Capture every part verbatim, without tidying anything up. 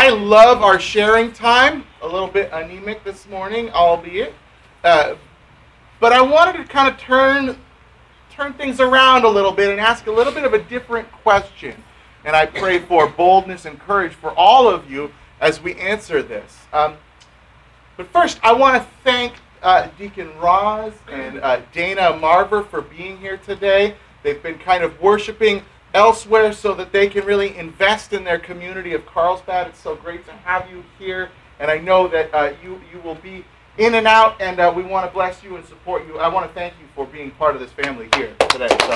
I love our sharing time. A little bit anemic this morning, albeit. Uh, but I wanted to kind of turn turn things around a little bit and ask a little bit of a different question. And I pray for boldness and courage for all of you as we answer this. Um, but first, I want to thank uh, Deacon Roz and uh, Dana Marver for being here today. They've been kind of worshiping elsewhere so that they can really invest in their community of Carlsbad. It's so great to have you here. And I know that uh, you, you will be in and out, and uh, we want to bless you and support you. I want to thank you for being part of this family here today. So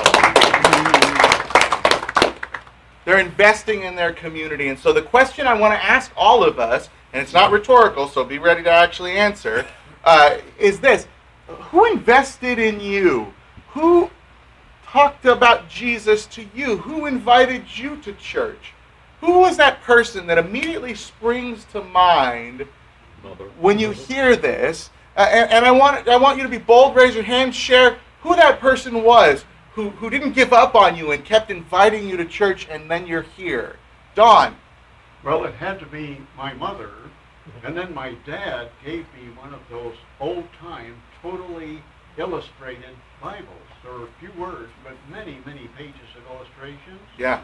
they're investing in their community. And so the question I want to ask all of us, and it's not rhetorical, so be ready to actually answer, uh, is this. Who invested in you? Who talked about Jesus to you? Who invited you to church? Who was that person that immediately springs to mind Mother. when you hear this? Uh, and, and I want I want you to be bold, raise your hand, share who that person was who, who didn't give up on you and kept inviting you to church, and then you're here. Don. Well, it had to be my mother, and then my dad gave me one of those old-time, totally illustrated Bibles. There were a few words, but many, many pages of illustrations. Yeah.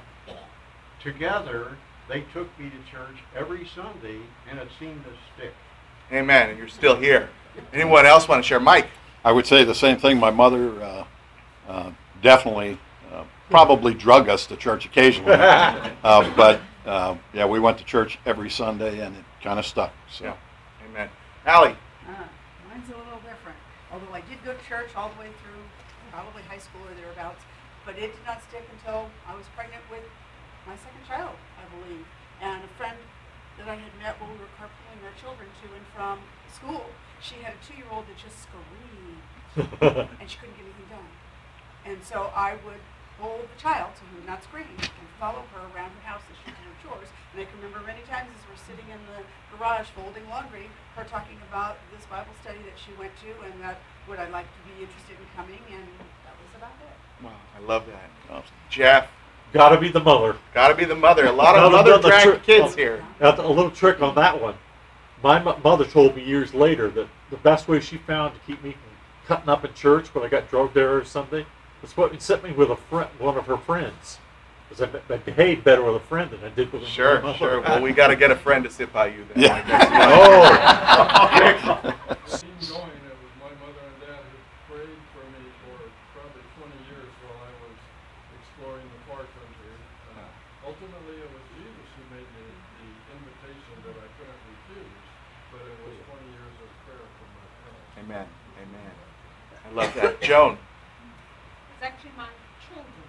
Together, they took me to church every Sunday, and it seemed to stick. Amen. And you're still here. Anyone else want to share? Mike? I would say the same thing. My mother uh, uh, definitely uh, probably drug us to church occasionally. uh, but, uh, yeah, we went to church every Sunday, and it kind of stuck. So. Yeah. Amen. Allie? Uh, mine's a little different. Although I did go to church all the way through probably high school or thereabouts, but it did not stick until I was pregnant with my second child, I believe. And a friend that I had met while we were carpooling our children to and from school, she had a two-year-old that just screamed, and she couldn't get anything done. And so I would hold the child so he would not scream and follow her around her house as she did her chores. And I can remember many times as we're sitting in the garage folding laundry, her talking about this Bible study that she went to and that would I like to be interested in coming, and that was about it. Wow, I love that. Oh, Jeff? Got to be the mother. Got to be the mother. A lot of mother drag kids uh, here. A little trick on that one. My m- mother told me years later that the best way she found to keep me from cutting up in church when I got drugged there or something was put set me with a friend, one of her friends. Because I, I behaved better with a friend than I did with sure, my mother. Sure, Well, we got to get a friend to sit by you then. Yeah. Oh. Ultimately, it was Jesus who made me the invitation that I couldn't refuse, but it was twenty years of prayer from my parents. Amen. Amen. I love that. Joan? It's actually my children.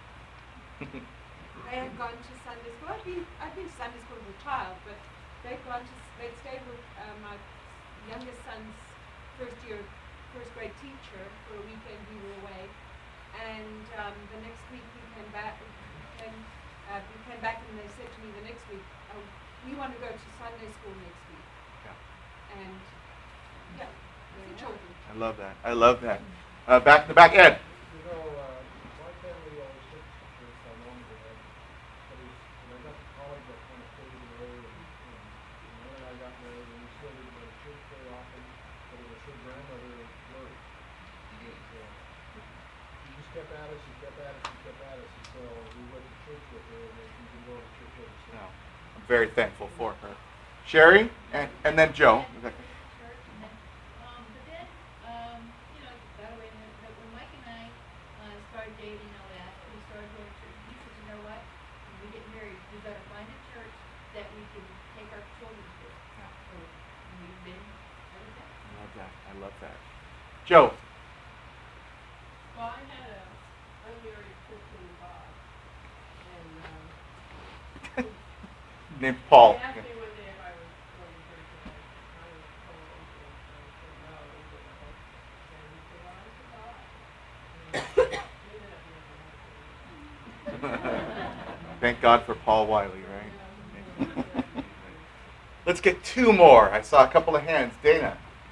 I had gone to Sunday school. I'd been, I'd been to Sunday school as a child, but they'd gone to, they'd stayed with uh, my youngest son's first year, first grade teacher for a weekend. We were away. And um, the next week we came back, and Uh, we came back and they said to me the next week, oh, we want to go to Sunday school next week. Yeah. And, yeah, the children. I love that. I love that. Uh, back in the back, Ed. You know, uh, my family always took church how long they had. But when I got to college, I kind of faded away. And, and, and when I got married, and we still didn't go to church very often, but it was her grandmother at work. And, uh, she just kept at us and kept at us and kept at us until we went to church with her, and then we can go to church every Sunday. No, I'm very thankful for her. Sherry, and, and then Joe. Church, and then, um, but then, um, you know, got away from it. But when Mike and I uh, started dating and all that, we started going to church. He said, you know what? When we get married, we better find a church that we can take our children to. So we've been ever since. I love that. I love that. Joe. Well, I had a unmarried Christian boss, and um, Named Paul. he asked me one day if I was going to church, and I, I was told, and I said no, and he said, well, I said, all right. And he ended up being a Thank God for Paul Wiley, right? Let's get two more. I saw a couple of hands. Dana.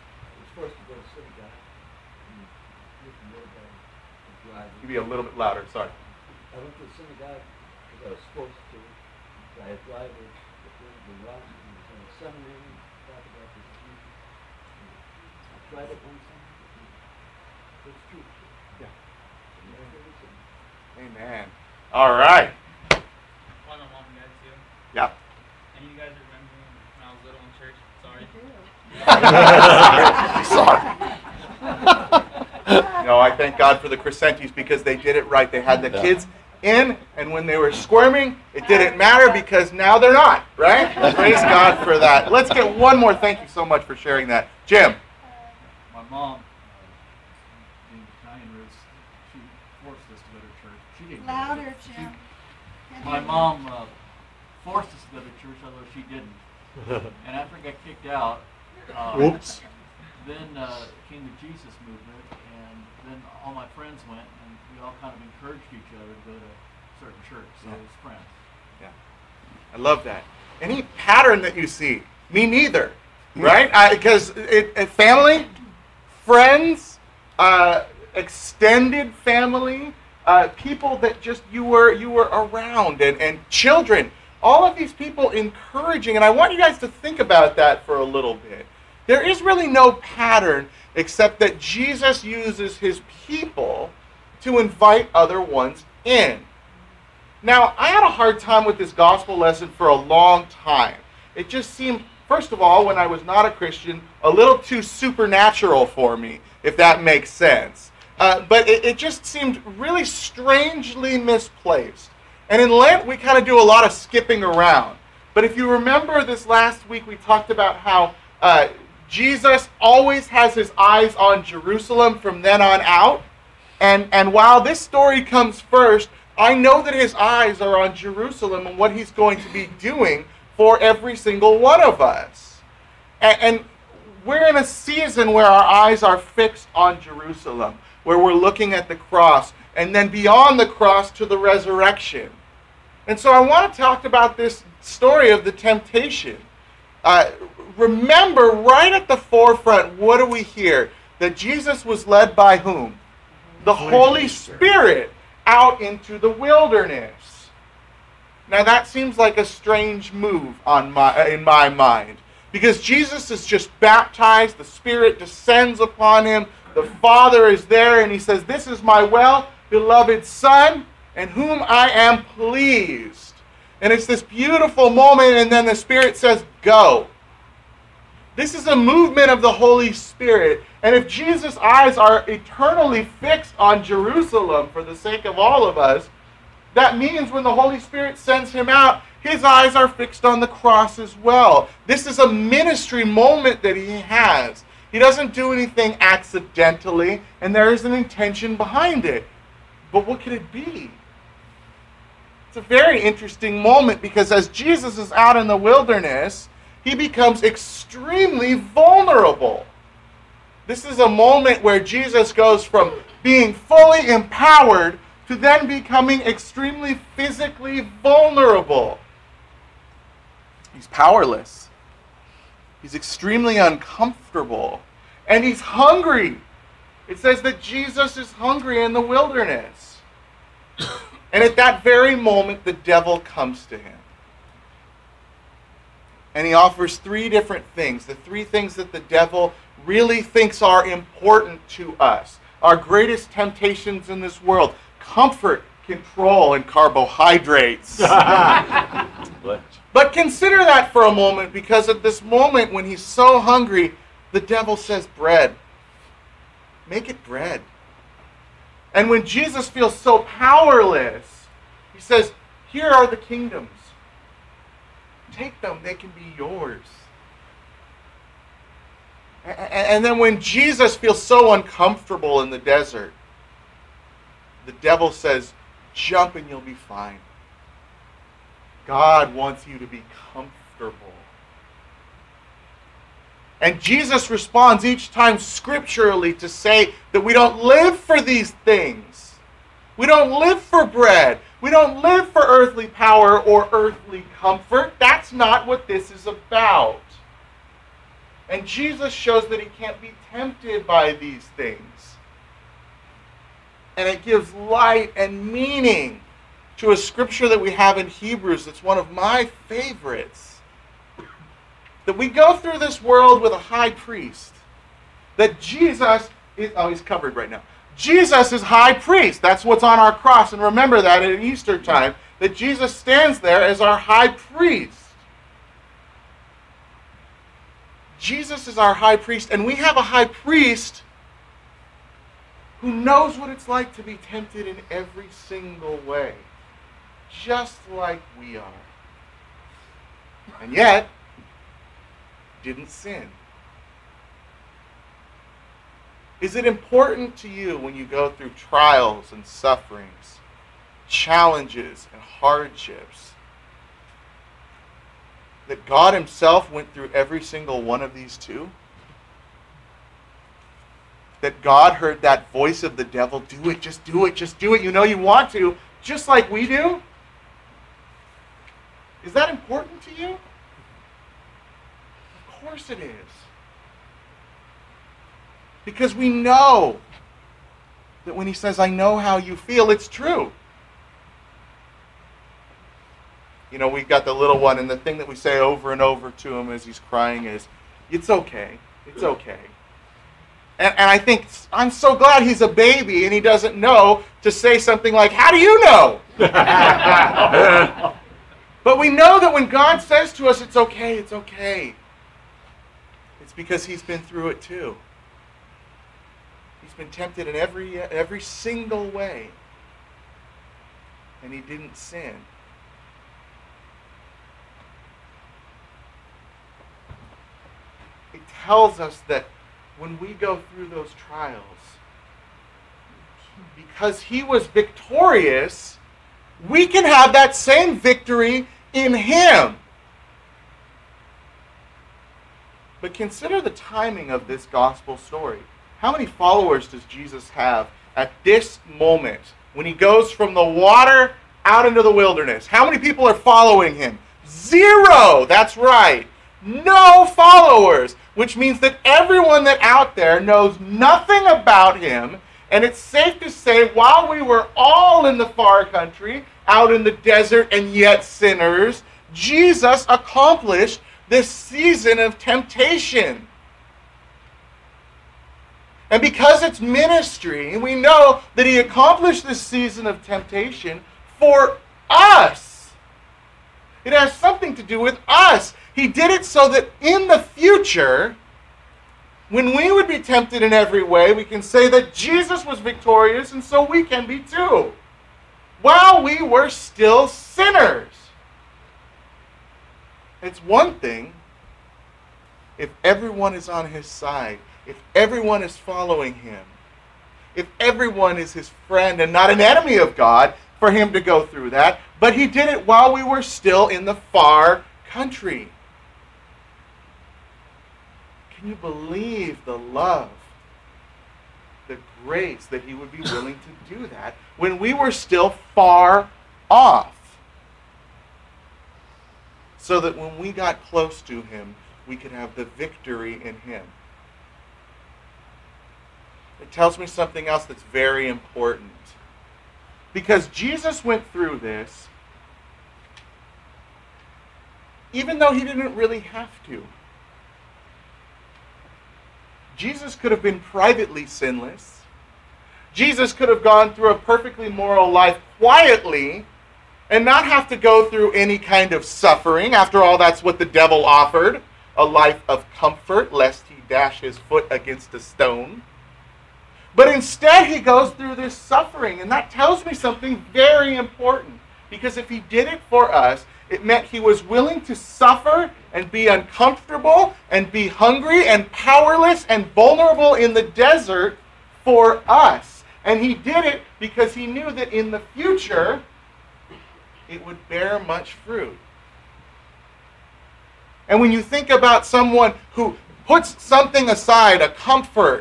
You be a little bit louder, sorry. I went to the synagogue because I was supposed to. I had drivers that didn't been well, I was in the seminary, thought about this future. I tried it one summer. It's true. Yeah. Amen. All right. One on mom and dad too. Yeah. And you guys remember me when I was little in church? Sorry. No, I thank God for the Crescentis because they did it right. They had the Yeah. kids in, and when they were squirming, it didn't matter because now they're not, right? Praise God for that. Let's get one more. Thank you so much for sharing that. Jim. My mom, uh, being Italian roots, she forced us to go to church. She didn't. Louder, go to Jim. church. She, my mom uh, forced us to go to church, although she didn't. And after I got kicked out, uh, Whoops. then uh, came the Jesus movement, and then all my friends went, and we all kind of encouraged each other to go to certain church. So Yeah. it was friends. Yeah. I love that. Any pattern that you see? Me neither. Right? Because it, it, family, friends, uh, extended family, uh, people that just you were you were around, and, and children. All of these people encouraging, and I want you guys to think about that for a little bit. There is really no pattern except that Jesus uses his people to invite other ones in. Now, I had a hard time with this gospel lesson for a long time. It just seemed, first of all, when I was not a Christian, a little too supernatural for me, if that makes sense. Uh, but it, it just seemed really strangely misplaced. And in Lent, we kind of do a lot of skipping around. But if you remember this last week, we talked about how uh, Jesus always has his eyes on Jerusalem from then on out. And, and while this story comes first, I know that his eyes are on Jerusalem and what he's going to be doing for every single one of us. And, and we're in a season where our eyes are fixed on Jerusalem, where we're looking at the cross, and then beyond the cross to the resurrection. And so I want to talk about this story of the temptation. Uh, remember, right at the forefront, what do we hear? That Jesus was led by whom? The Holy Spirit out into the wilderness. Now that seems like a strange move on my, in my mind. Because Jesus is just baptized, the Spirit descends upon him, the Father is there, and he says, "This is my well-beloved Son, in whom I am pleased." And it's this beautiful moment, and then the Spirit says, "Go." This is a movement of the Holy Spirit. And if Jesus' eyes are eternally fixed on Jerusalem for the sake of all of us, that means when the Holy Spirit sends him out, his eyes are fixed on the cross as well. This is a ministry moment that he has. He doesn't do anything accidentally, and there is an intention behind it. But what could it be? It's a very interesting moment because as Jesus is out in the wilderness, he becomes extremely vulnerable. This is a moment where Jesus goes from being fully empowered to then becoming extremely physically vulnerable. He's powerless. He's extremely uncomfortable. And he's hungry. It says that Jesus is hungry in the wilderness. And at that very moment, the devil comes to him. And he offers three different things. The three things that the devil really thinks are important to us. Our greatest temptations in this world. Comfort, control, and carbohydrates. But consider that for a moment, because at this moment when he's so hungry, the devil says, bread. Make it bread. And when Jesus feels so powerless, he says, here are the kingdoms. Take them, they can be yours. And then when Jesus feels so uncomfortable in the desert, the devil says, jump and you'll be fine. God wants you to be comfortable. And Jesus responds each time scripturally to say that we don't live for these things. We don't live for bread. We don't live for earthly power or earthly comfort. That's not what this is about. And Jesus shows that he can't be tempted by these things. And it gives light and meaning to a scripture that we have in Hebrews. It's one of my favorites. that we go through this world with a high priest. That Jesus is, oh, he's covered right now. Jesus is high priest. That's what's on our cross. And remember that at Easter time, that Jesus stands there as our high priest. Jesus is our high priest, and we have a high priest who knows what it's like to be tempted in every single way, just like we are. And yet, didn't sin. Is it important to you when you go through trials and sufferings, challenges and hardships, that God himself went through every single one of these too? That God heard that voice of the devil, do it, just do it, just do it, you know you want to, just like we do? Is that important to you? Of course it is. Because we know that when he says, I know how you feel, it's true. You know, we've got the little one, and the thing that we say over and over to him as he's crying is, it's okay, it's okay. And, and I think, I'm so glad he's a baby and he doesn't know to say something like, how do you know? But we know that when God says to us, it's okay, it's okay, it's because he's been through it too. He's been tempted in every every single way, and he didn't sin. It tells us that when we go through those trials, because he was victorious, we can have that same victory in him. But consider the timing of this gospel story. How many followers does Jesus have at this moment when he goes from the water out into the wilderness? How many people are following him? Zero! That's right. No followers, which means that everyone that out there knows nothing about him. And it's safe to say, while we were all in the far country, out in the desert and yet sinners, Jesus accomplished this season of temptation. And because it's ministry, we know that he accomplished this season of temptation for us. It has something to do with us. He did it so that in the future, when we would be tempted in every way, we can say that Jesus was victorious, and so we can be too, while we were still sinners. It's one thing if everyone is on his side, if everyone is following him, if everyone is his friend and not an enemy of God, for him to go through that. But he did it while we were still in the far country. Can you believe the love, the grace that he would be willing to do that when we were still far off? So that when we got close to him, we could have the victory in him. It tells me something else that's very important. Because Jesus went through this, even though he didn't really have to. Jesus could have been privately sinless. Jesus could have gone through a perfectly moral life quietly and not have to go through any kind of suffering. After all, that's what the devil offered, a life of comfort, lest he dash his foot against a stone. But instead, he goes through this suffering, and that tells me something very important. Because if he did it for us, it meant he was willing to suffer and be uncomfortable and be hungry and powerless and vulnerable in the desert for us. And he did it because he knew that in the future, it would bear much fruit. And when you think about someone who puts something aside, a comfort,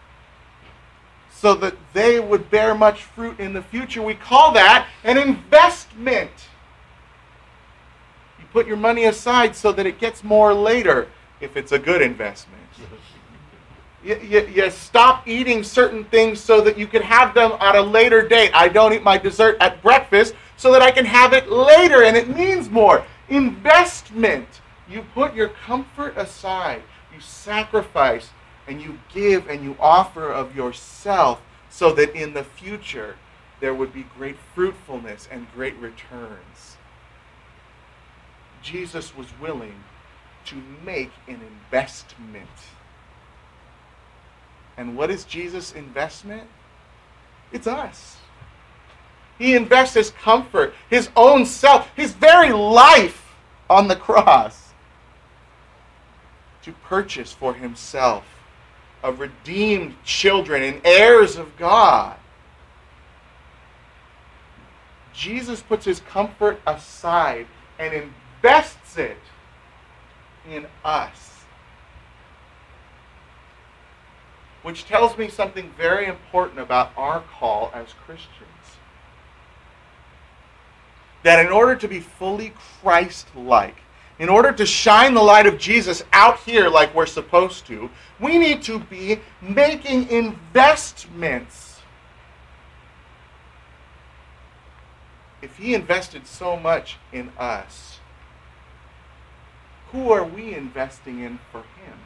so that they would bear much fruit in the future, we call that an investment. You put your money aside so that it gets more later, if it's a good investment. You, you, you stop eating certain things so that you can have them at a later date. I don't eat my dessert at breakfast so that I can have it later, and it means more. Investment. You put your comfort aside. You sacrifice and you give and you offer of yourself so that in the future there would be great fruitfulness and great returns. Jesus was willing to make an investment. And what is Jesus' investment? It's us. He invests his comfort, his own self, his very life on the cross to purchase for himself a redeemed children and heirs of God. Jesus puts his comfort aside and invests it in us. Which tells me something very important about our call as Christians. That in order to be fully Christ-like, in order to shine the light of Jesus out here like we're supposed to, we need to be making investments. If he invested so much in us, who are we investing in for him?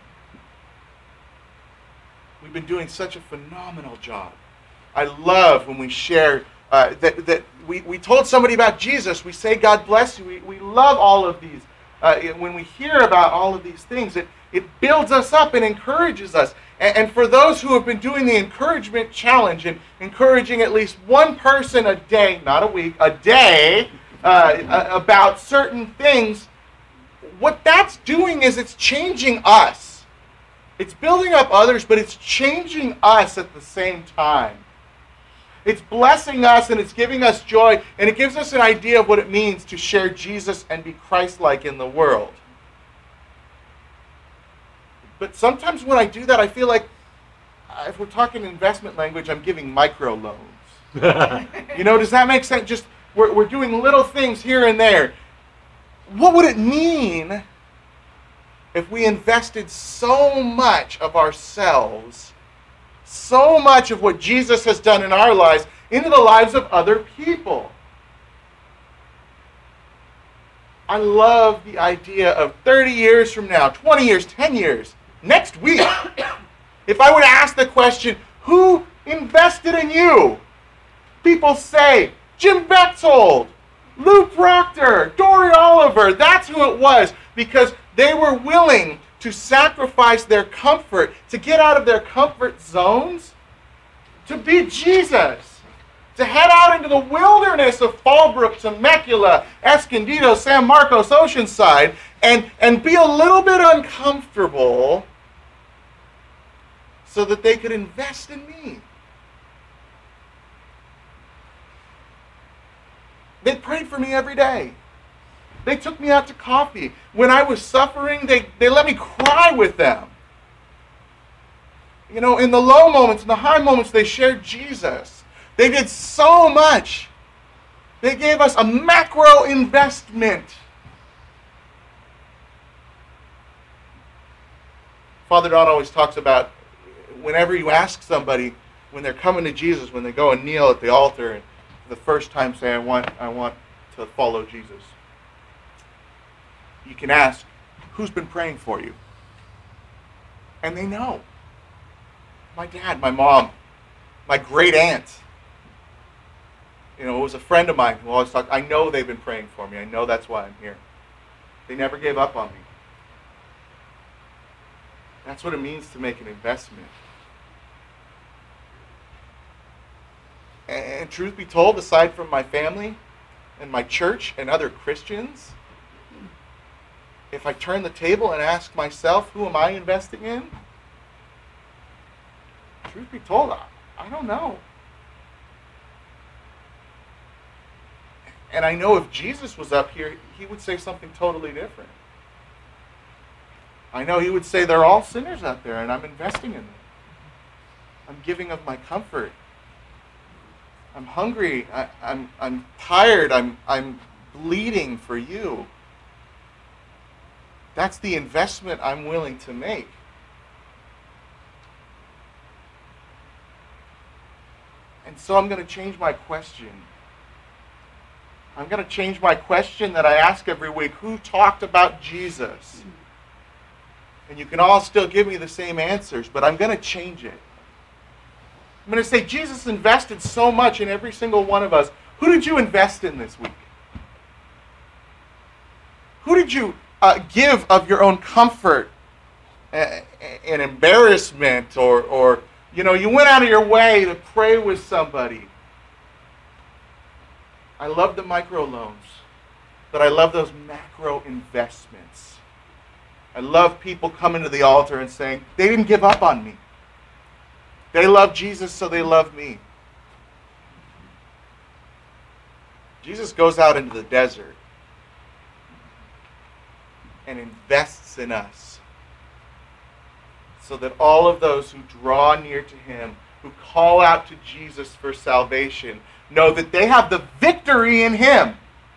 We've been doing such a phenomenal job. I love when we share uh, that, that we, we told somebody about Jesus. We say, God bless you. We, we love all of these. Uh, when we hear about all of these things, it, it builds us up and encourages us. And, and for those who have been doing the encouragement challenge and encouraging at least one person a day, not a week, a day, uh, about certain things, what that's doing is it's changing us. It's building up others, but it's changing us at the same time. It's blessing us and it's giving us joy, and it gives us an idea of what it means to share Jesus and be Christ-like in the world. But sometimes when I do that, I feel like, if we're talking investment language, I'm giving micro loans. You know, does that make sense? Just we're, we're doing little things here and there. What would it mean if we invested so much of ourselves, so much of what Jesus has done in our lives, into the lives of other people? I love the idea of thirty years from now, twenty years, ten years, next week, if I were to ask the question, who invested in you? People say, Jim Betzold, Lou Proctor, Dory Oliver. That's who it was, because they were willing to sacrifice their comfort, to get out of their comfort zones, to be Jesus, to head out into the wilderness of Fallbrook, Temecula, Escondido, San Marcos, Oceanside, and, and be a little bit uncomfortable so that they could invest in me. They prayed for me every day. They took me out to coffee. When I was suffering, they, they let me cry with them. You know, in the low moments, in the high moments, they shared Jesus. They did so much. They gave us a macro investment. Father Don always talks about whenever you ask somebody, when they're coming to Jesus, when they go and kneel at the altar, and the first time say, I want, I want to follow Jesus. You can ask, who's been praying for you? And they know. My dad, my mom, my great aunt. You know, it was a friend of mine who always talked, I know they've been praying for me. I know that's why I'm here. They never gave up on me. That's what it means to make an investment. And, and truth be told, aside from my family and my church and other Christians, if I turn the table and ask myself, who am I investing in? Truth be told, I, I don't know. And I know if Jesus was up here, he would say something totally different. I know he would say they're all sinners out there and I'm investing in them. I'm giving of my comfort. I'm hungry. I, I'm, I'm tired. I'm, I'm bleeding for you. That's the investment I'm willing to make. And so I'm going to change my question. I'm going to change my question that I ask every week. Who talked about Jesus? And you can all still give me the same answers, but I'm going to change it. I'm going to say Jesus invested so much in every single one of us. Who did you invest in this week? Who did you uh, give of your own comfort and, and embarrassment, or, or, you know, you went out of your way to pray with somebody? I love the micro loans, but I love those macro investments. I love people coming to the altar and saying, they didn't give up on me. They love Jesus, so they love me. Jesus goes out into the desert and invests in us so that all of those who draw near to him, who call out to Jesus for salvation, know that they have the victory in him.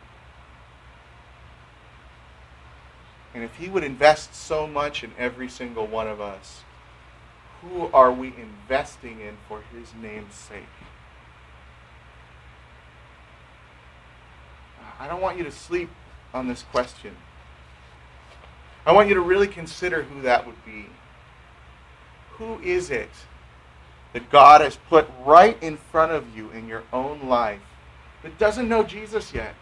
And if he would invest so much in every single one of us, who are we investing in for his name's sake? I don't want you to sleep on this question. I want you to really consider who that would be. Who is it that God has put right in front of you in your own life that doesn't know Jesus yet?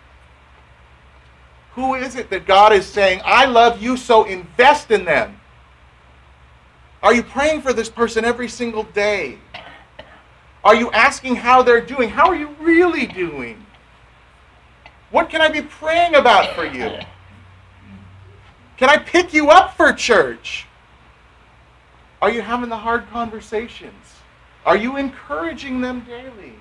Who is it that God is saying, I love you, so invest in them? Are you praying for this person every single day? Are you asking how they're doing? How are you really doing? What can I be praying about for you? Can I pick you up for church? Are you having the hard conversations? Are you encouraging them daily?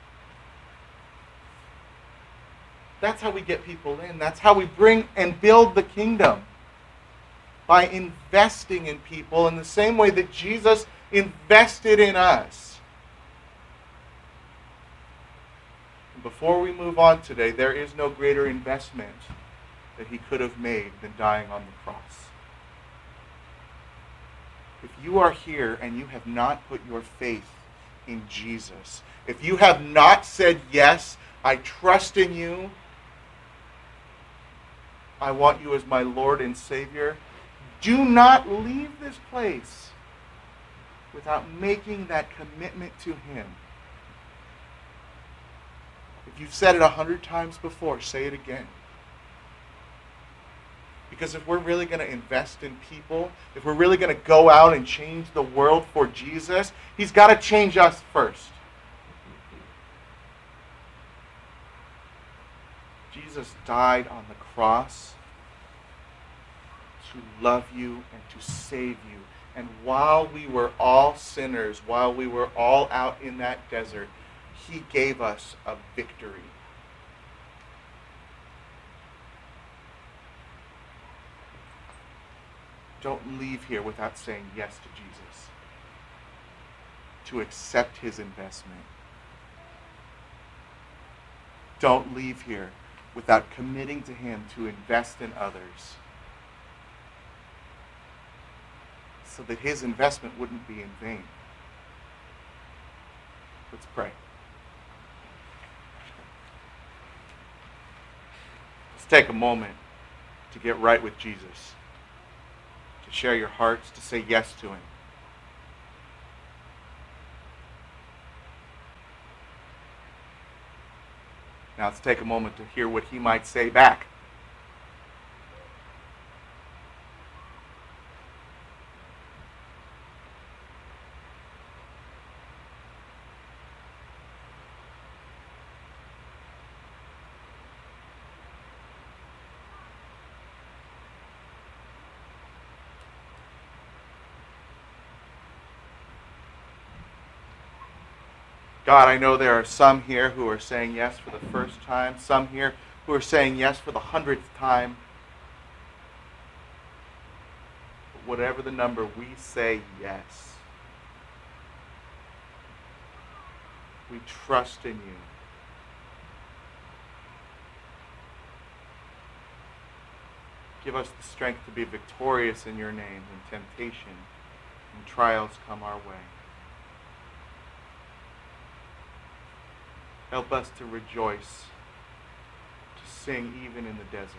That's how we get people in. That's how we bring and build the kingdom. By investing in people in the same way that Jesus invested in us. And before we move on today, there is no greater investment that he could have made than dying on the cross. If you are here and you have not put your faith in Jesus, if you have not said, yes, I trust in you, I want you as my Lord and Savior, do not leave this place without making that commitment to him. If you've said it a hundred times before, say it again. Because if we're really going to invest in people, if we're really going to go out and change the world for Jesus, he's got to change us first. Jesus died on the cross to love you and to save you. And while we were all sinners, while we were all out in that desert, he gave us a victory. Don't leave here without saying yes to Jesus, to accept his investment. Don't leave here without committing to him to invest in others, so that his investment wouldn't be in vain. Let's pray. Let's take a moment to get right with Jesus, to share your hearts, to say yes to him. Now let's take a moment to hear what he might say back. God, I know there are some here who are saying yes for the first time, some here who are saying yes for the hundredth time. But whatever the number, we say yes. We trust in you. Give us the strength to be victorious in your name when temptation and trials come our way. Help us to rejoice sing even in the desert.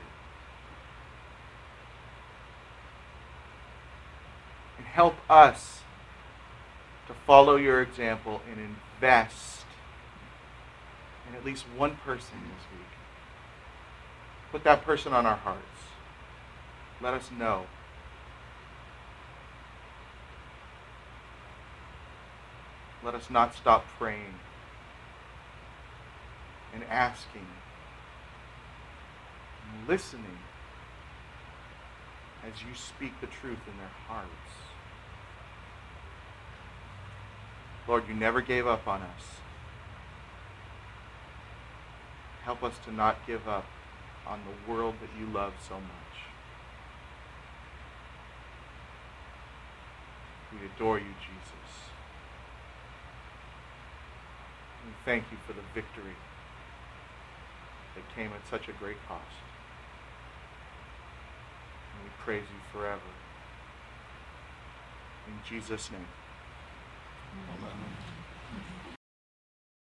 And help us to follow your example and invest in at least one person this week. Put that person on our hearts. Let us know. Let us not stop praying and asking and listening as you speak the truth in their hearts. Lord, you never gave up on us. Help us to not give up on the world that you love so much. We adore you, Jesus. We thank you for the victory that came at such a great cost. And we praise you forever. In Jesus' name. Amen.